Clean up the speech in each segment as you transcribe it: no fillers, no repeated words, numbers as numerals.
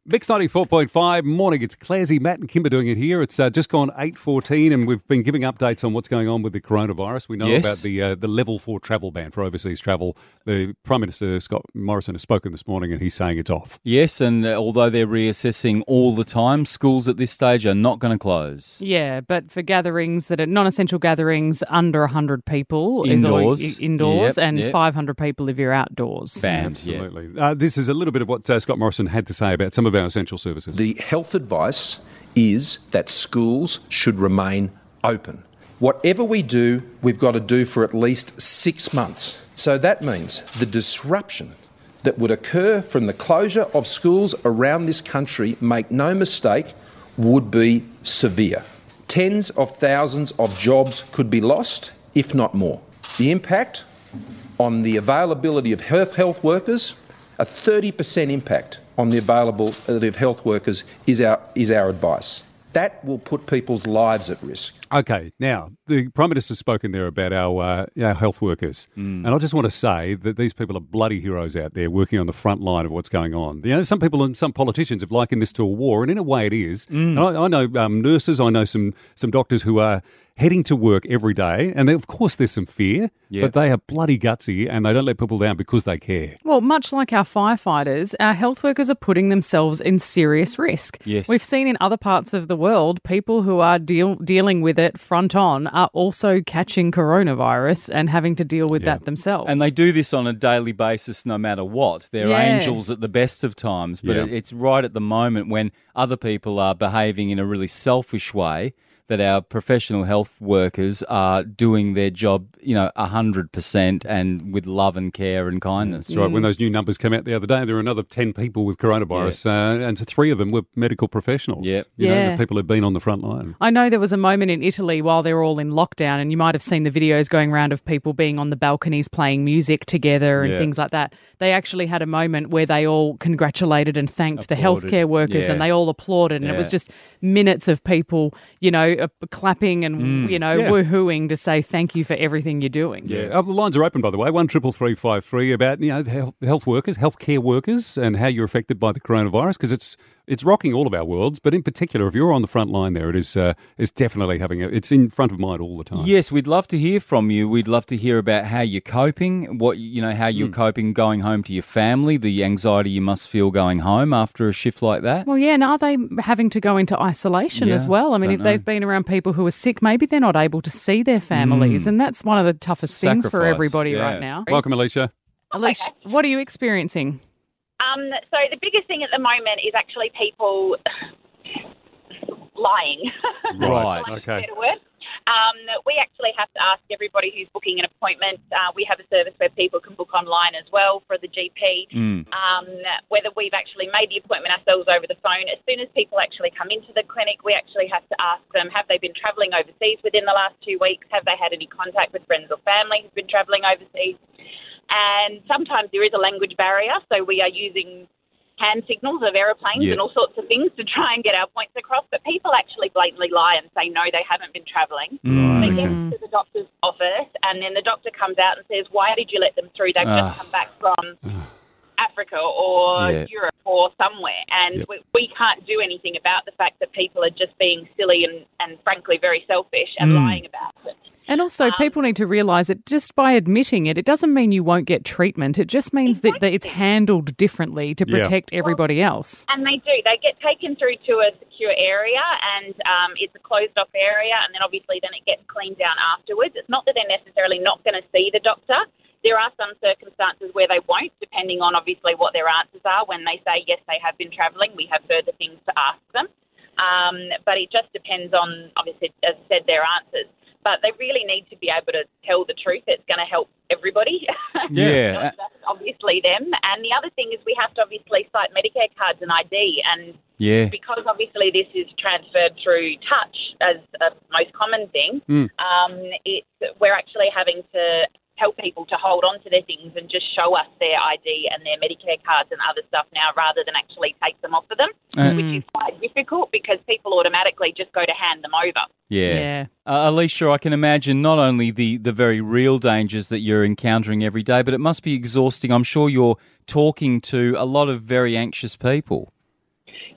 Mix 94.5, morning. It's Clarsy, Matt and Kimber doing it here. It's just gone 8:14 and we've been giving updates on what's going on with the coronavirus. We know about the level 4 travel ban for overseas travel. The Prime Minister, Scott Morrison, has spoken this morning and he's saying it's off. Yes, and although they're reassessing all the time, schools at this stage are not going to close. Yeah, but for gatherings that are non-essential gatherings under 100 people indoors, indoors, and 500 people if you're outdoors. Banned, absolutely. This is a little bit of what Scott Morrison had to say about some of our essential services. The health advice is that schools should remain open. Whatever we do, we've got to do for at least 6 months. So that means the disruption that would occur from the closure of schools around this country, make no mistake, would be severe. Tens of thousands of jobs could be lost, if not more. The impact on the availability of health workers, a 30% impact on the availability of health workers is our advice. That will put people's lives at risk. Okay, now, the Prime Minister's spoken there about our health workers. And I just want to say that these people are bloody heroes out there working on the front line of what's going on. You know, some people and some politicians have likened this to a war, and in a way it is. And I know nurses, I know some doctors who are heading to work every day, and of course there's some fear, but they are bloody gutsy and they don't let people down because they care. Well, much like our firefighters, our health workers are putting themselves in serious risk. Yes. We've seen in other parts of the world, people who are dealing with it front on are also catching coronavirus and having to deal with that themselves. And they do this on a daily basis no matter what. They're angels at the best of times, but it's right at the moment when other people are behaving in a really selfish way that our professional health workers are doing their job, 100% and with love and care and kindness. That's right. When those new numbers came out the other day, there were another 10 people with coronavirus, and 3 of them were medical professionals. Yeah. The people who've been on the front line. I know there was a moment in Italy while they were all in lockdown, and you might have seen the videos going around of people being on the balconies playing music together and things like that. They actually had a moment where they all congratulated and thanked the healthcare workers, and they all applauded, and it was just minutes of people, clapping and, woohooing to say thank you for everything you're doing. Yeah. The lines are open, by the way, 133353 about, the health workers, healthcare workers and how you're affected by the coronavirus, because it's rocking all of our worlds, but in particular, if you're on the front line there, it's definitely it's in front of mind all the time. Yes, we'd love to hear from you. We'd love to hear about how you're coping, how you're coping going home to your family, the anxiety you must feel going home after a shift like that. Well, and are they having to go into isolation as well? I mean, if they've been around people who are sick, maybe they're not able to see their families, and that's one of the toughest things for everybody right now. Welcome, Alicia. Alicia, what are you experiencing? So the biggest thing at the moment is actually people lying. Right, okay. We actually have to ask everybody who's booking an appointment. We have a service where people can book online as well for the GP. Whether we've actually made the appointment ourselves over the phone. As soon as people actually come into the clinic, we actually have to ask them, have they been travelling overseas within the last 2 weeks? Have they had any contact with friends or family who've been travelling overseas? And sometimes there is a language barrier, so we are using hand signals of aeroplanes and all sorts of things to try and get our points across. But people actually blatantly lie and say, no, they haven't been travelling. They get to the doctor's office, and then the doctor comes out and says, why did you let them through? They've just come back from Africa or Europe or somewhere. And we can't do anything about the fact that people are just being silly and frankly, very selfish and lying about it. And also, people need to realise that just by admitting it, it doesn't mean you won't get treatment. It just means that it's handled differently to protect everybody else. And they do. They get taken through to a secure area, and it's a closed-off area, and then obviously then it gets cleaned down afterwards. It's not that they're necessarily not going to see the doctor. There are some circumstances where they won't, depending on obviously what their answers are. When they say, yes, they have been travelling, we have further things to ask them. But it just depends on, obviously, as I said, their answers. But they really need to be able to tell the truth. It's going to help everybody. Yeah. Not just obviously them. And the other thing is we have to obviously cite Medicare cards and ID. And because obviously this is transferred through touch as a most common thing, we're actually having to tell people to hold on to their things and just show us their ID and their Medicare cards and other stuff now rather than actually take them off of them, which is quite difficult because people automatically just go to hand them over. Yeah. Alicia, I can imagine not only the very real dangers that you're encountering every day, but it must be exhausting. I'm sure you're talking to a lot of very anxious people.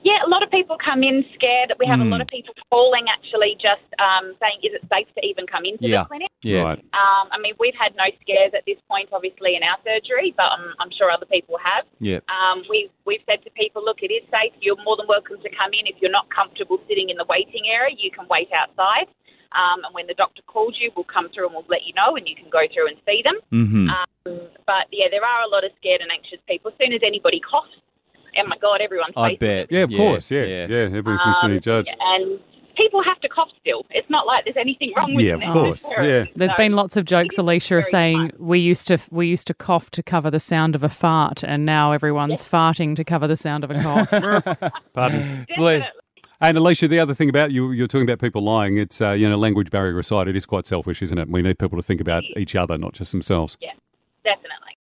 Yeah, a lot of people come in scared. We have a lot of people calling actually just saying, is it safe to even come into the clinic? Yeah. Right. I mean, we've had no scares at this point, obviously, in our surgery, but I'm sure other people have. Yeah. We've said to people, look, it is safe. You're more than welcome to come in. If you're not comfortable sitting in the waiting area, you can wait outside. And when the doctor calls you, we'll come through and we'll let you know, and you can go through and see them. Mm-hmm. But, yeah, there are a lot of scared and anxious people. As soon as anybody coughs, oh, my God, everyone's I face bet. Yeah, of course. Yeah. Everything's going to be judged. And people have to cough still. It's not like there's anything wrong with them. Yeah, of course. Yeah. There's been lots of jokes, Alicia, of saying fun. we used to cough to cover the sound of a fart, and now everyone's farting to cover the sound of a cough. Pardon. Definitely. And Alicia, the other thing about you're talking about people lying. It's language barrier aside, it is quite selfish, isn't it? We need people to think about each other, not just themselves. Yeah, definitely.